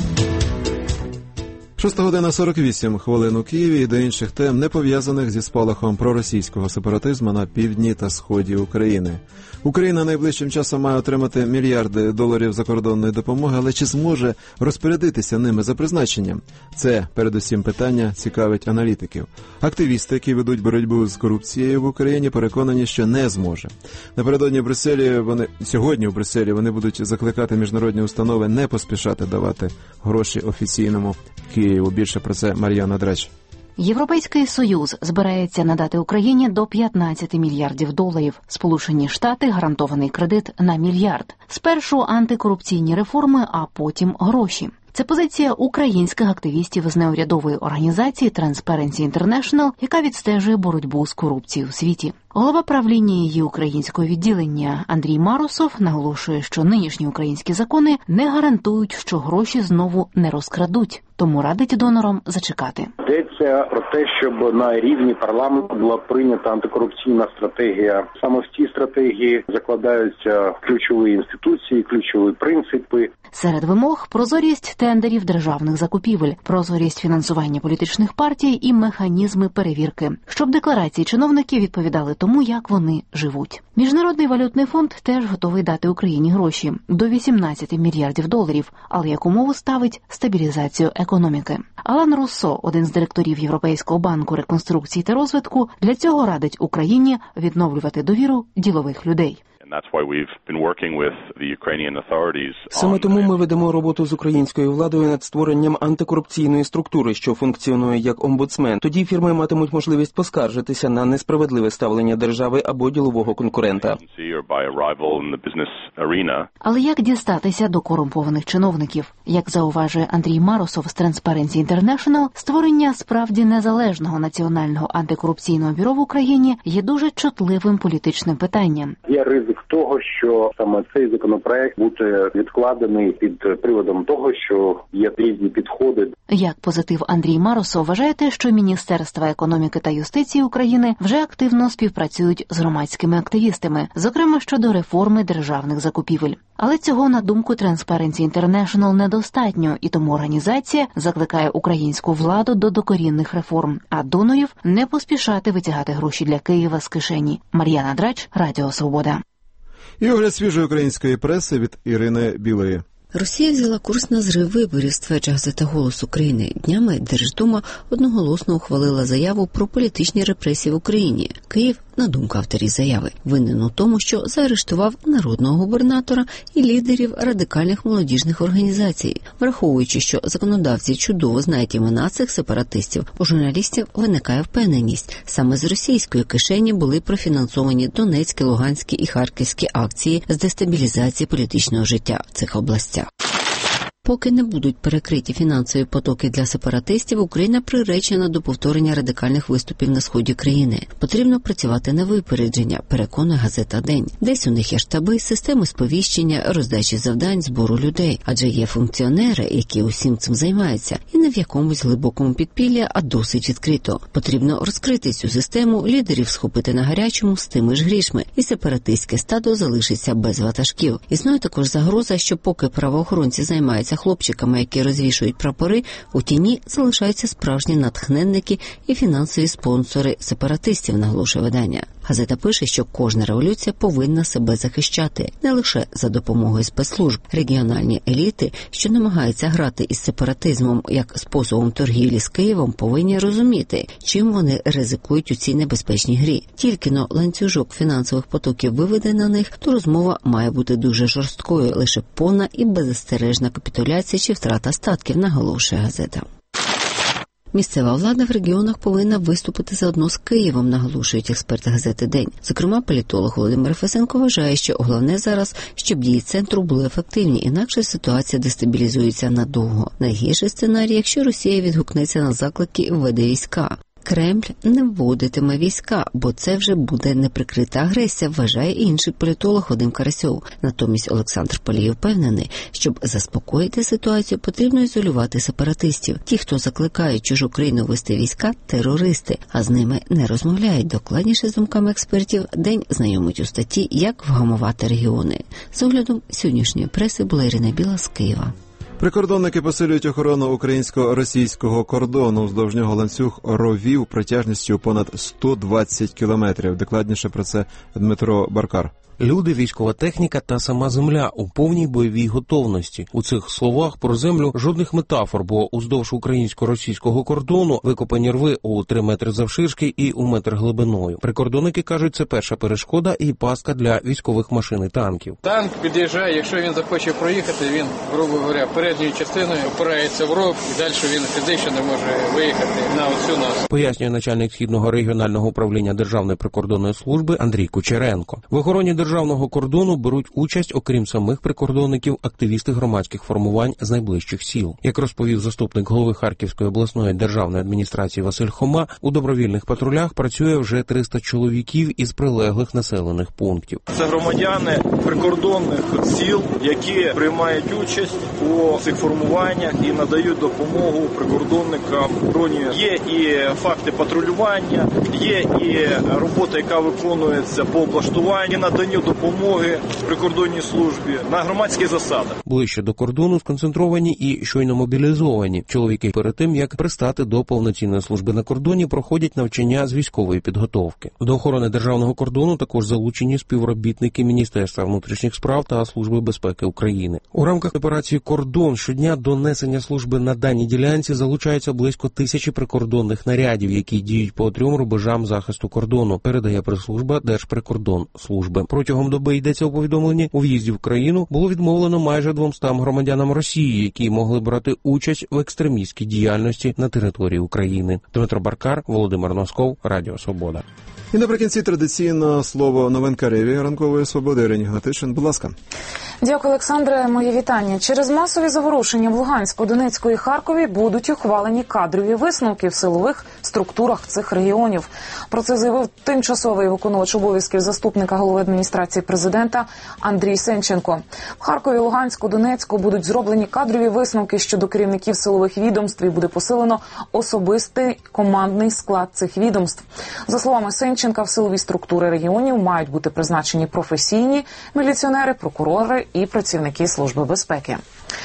Шоста година сорок вісім хвилин у Києві і до інших тем, не пов'язаних зі спалахом проросійського сепаратизму на півдні та сході України. Україна найближчим часом має отримати мільярди доларів закордонної допомоги, але чи зможе розпорядитися ними за призначенням? Це, передусім, питання цікавить аналітиків. Активісти, які ведуть боротьбу з корупцією в Україні, переконані, що не зможе. Напередодні в Брюсселі вони, сьогодні у Брюсселі вони будуть закликати міжнародні установи не поспішати давати гроші офіційному Києву. Більше про це Мар'яна Драч.
Європейський Союз збирається надати Україні до п'ятнадцять мільярдів доларів. Сполучені Штати – гарантований кредит на мільярд. Спершу антикорупційні реформи, а потім гроші. Це позиція українських активістів з неурядової організації Transparency International, яка відстежує боротьбу з корупцією у світі. Голова правління її українського відділення Андрій Марусов наголошує, що нинішні українські закони не гарантують, що гроші знову не розкрадуть. Тому радить донорам зачекати.
Йдеться про те, щоб на рівні парламенту була прийнята антикорупційна стратегія. Саме в цій стратегії закладаються ключові інституції, ключові принципи.
Серед вимог – прозорість тендерів державних закупівель, прозорість фінансування політичних партій і механізми перевірки, щоб декларації чиновників відповідали тому, як вони живуть. Міжнародний валютний фонд теж готовий дати Україні гроші – до вісімнадцять мільярдів доларів, але як умову ставить стабілізацію економіки. Алан Руссо, один з директорів Європейського банку реконструкції та розвитку, для цього радить Україні відновлювати довіру ділових людей.
Саме тому ми ведемо роботу з українською владою над створенням антикорупційної структури, що функціонує як омбудсмен. Тоді фірми матимуть можливість поскаржитися на несправедливе ставлення держави або ділового конкурента.
Але як дістатися до корумпованих чиновників? Як зауважує Андрій Марусов з Transparency International, створення справді незалежного національного антикорупційного бюро в Україні є дуже чутливим політичним питанням.
Є ризик того, що саме цей законопроект буде відкладений під приводом того, що є різні підходи.
Як позитив Андрій Марусов вважає те, що Міністерства економіки та юстиції України вже активно співпрацюють з громадськими активістами, зокрема щодо реформи державних закупівель. Але цього, на думку Transparency International, недостатньо, і тому організація закликає українську владу до докорінних реформ, а донорів не поспішати витягати гроші для Києва з кишені. Мар'яна Драч, Радіо Свобода.
І огляд свіжої української преси від Ірини Білої.
Росія взяла курс на зрив виборів, стверджує газета «Голос України». Днями Держдума одноголосно ухвалила заяву про політичні репресії в Україні. Київ на думку авторів заяви, винен у тому, що заарештував народного губернатора і лідерів радикальних молодіжних організацій. Враховуючи, що законодавці чудово знають імена цих сепаратистів, у журналістів виникає впевненість, саме з російської кишені були профінансовані Донецькі, Луганські і Харківські акції з дестабілізації політичного життя в цих областях. Поки не будуть перекриті фінансові потоки для сепаратистів, Україна приречена до повторення радикальних виступів на сході країни. Потрібно працювати на випередження, переконує газета «День». Десь у них є штаби, системи сповіщення, роздачі завдань, збору людей. Адже є функціонери, які усім цим займаються. І не в якомусь глибокому підпіллі, а досить відкрито. Потрібно розкрити цю систему, лідерів схопити на гарячому з тими ж грішми. І сепаратистське стадо залишиться без ватажків. Існує також загроза, що поки правоохоронці займаються хлопчиками, які розвішують прапори, у тіні залишаються справжні натхненники і фінансові спонсори сепаратистів, наголошує видання. Газета пише, що кожна революція повинна себе захищати, не лише за допомогою спецслужб. Регіональні еліти, що намагаються грати із сепаратизмом як способом торгівлі з Києвом, повинні розуміти, чим вони ризикують у цій небезпечній грі. Тільки-но ланцюжок фінансових потоків виведе на них, то розмова має бути дуже жорсткою, лише повна і беззастережна капітуляція чи втрата статків, наголошує газета. Місцева влада в регіонах повинна виступити заодно з Києвом, наголошують експерти газети «День». Зокрема, політолог Володимир Фесенко вважає, що головне зараз, щоб дії центру були ефективні, інакше ситуація дестабілізується надовго. Найгірший сценарій, якщо Росія відгукнеться на заклики «введи війська». Кремль не вводитиме війська, бо це вже буде неприкрита агресія, вважає інший політолог Вадим Карасьов. Натомість Олександр Палій впевнений, щоб заспокоїти ситуацію, потрібно ізолювати сепаратистів. Ті, хто закликають чужу країну вести війська – терористи, а з ними не розмовляють. Докладніше з думками експертів «День» знайомить у статті «Як вгамувати регіони». З оглядом сьогоднішньої преси була Ірина Біла з Києва.
Прикордонники посилюють охорону українсько-російського кордону. Вздовж нього ланцюг ровів протяжністю понад сто двадцять кілометрів. Докладніше про це Дмитро Баркар.
Люди, військова техніка та сама земля у повній бойовій готовності. У цих словах про землю жодних метафор, бо уздовж українсько-російського кордону викопані рви у три метри завширшки і у метр глибиною. Прикордонники кажуть, це перша перешкода і пастка для військових машин і танків.
Танк під'їжджає, якщо він захоче проїхати, він, грубо говоря, передньою частиною опирається в ров і далі він фізично не може виїхати на оцю нас.
Пояснює начальник Східного регіонального управління Державної прикордонної служби Андрій Кучеренко. В охороні державного кордону беруть участь, окрім самих прикордонників, активісти громадських формувань з найближчих сіл. Як розповів заступник голови Харківської обласної державної адміністрації Василь Хома, у добровільних патрулях працює вже триста чоловіків із прилеглих населених пунктів.
Це громадяни прикордонних сіл, які приймають участь у цих формуваннях і надають допомогу прикордонникам обороні. Є і факти патрулювання, є і робота, яка виконується по облаштуванню, наданню допомоги прикордонній службі на громадських засадах.
Ближче до кордону сконцентровані і щойно мобілізовані. Чоловіки перед тим, як пристати до повноцінної служби на кордоні, проходять навчання з військової підготовки. До охорони державного кордону також залучені співробітники Міністерства внутрішніх справ та Служби безпеки України. У рамках операції «Кордон» щодня до несення служби на даній ділянці залучаються близько тисячі прикордонних нарядів, які діють по трьом рубежам захисту кордону, передає прес-служба Держприкордонслужби. Протягом доби, йдеться у повідомленні, у в'їзді в країну було відмовлено майже двомстам громадянам Росії, які могли брати участь в екстремістській діяльності на території України. Дмитро Баркар, Володимир Носков, Радіо Свобода.
І наприкінці традиційно слово новинкареві ранкової свободи Ірині Гнатишин. Будь ласка.
Дякую, Олександре. Моє вітання. Через масові заворушення в Луганську, Донецьку і Харкові будуть ухвалені кадрові висновки в силових структурах цих регіонів. Про це заявив тимчасовий виконувач обов'язків заступника голови адміністрації президента Андрій Сенченко. В Харкові, Луганську, Донецьку будуть зроблені кадрові висновки щодо керівників силових відомств і буде посилено особистий командний склад цих відомств. За словами Сенченка, в силові структури регіонів мають бути призначені професійні міліціонери, прокурори і працівники Служби безпеки.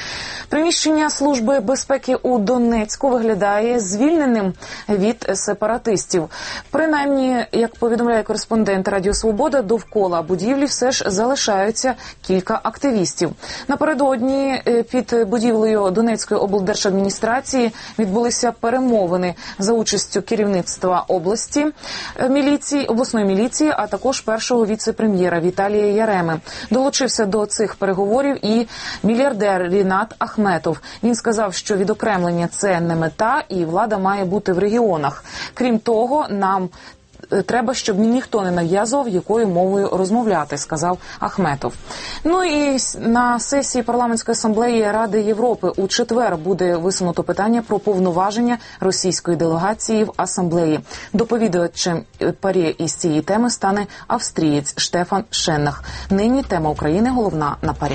Приміщення Служби безпеки у Донецьку виглядає звільненим від сепаратистів. Принаймні, як повідомляє кореспондент Радіо Свобода, довкола будівлі все ж залишаються кілька активістів. Напередодні під будівлею Донецької облдержадміністрації відбулися перемовини за участю керівництва області, міліції, обласної міліції, а також першого віце-прем'єра Віталія Яреми. Долучився до цих переговорів і мільярдер Рінат Ахметов. Він сказав, що відокремлення – це не мета, і влада має бути в регіонах. Крім того, нам треба, щоб ніхто не нав'язував, якою мовою розмовляти, сказав Ахметов. Ну і на сесії парламентської асамблеї Ради Європи у четвер буде висунуто питання про повноваження російської делегації в асамблеї. Доповідачем парі із цієї теми стане австрієць Штефан Шеннах. Нині тема України головна на парі.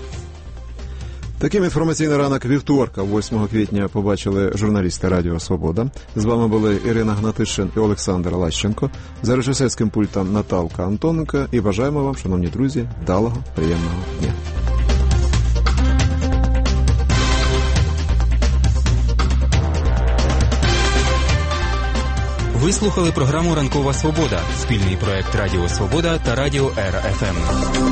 Таким інформаційний ранок вівторка, восьмого квітня, побачили журналісти Радіо Свобода. З вами були Ірина Гнатишин і Олександр Лащенко. За режисерським пультом Наталка Антоненко. І бажаємо вам, шановні друзі, вдалого, приємного дня.
Ви слухали програму «Ранкова Свобода» – спільний проект Радіо Свобода та Радіо Ера Еф Ем.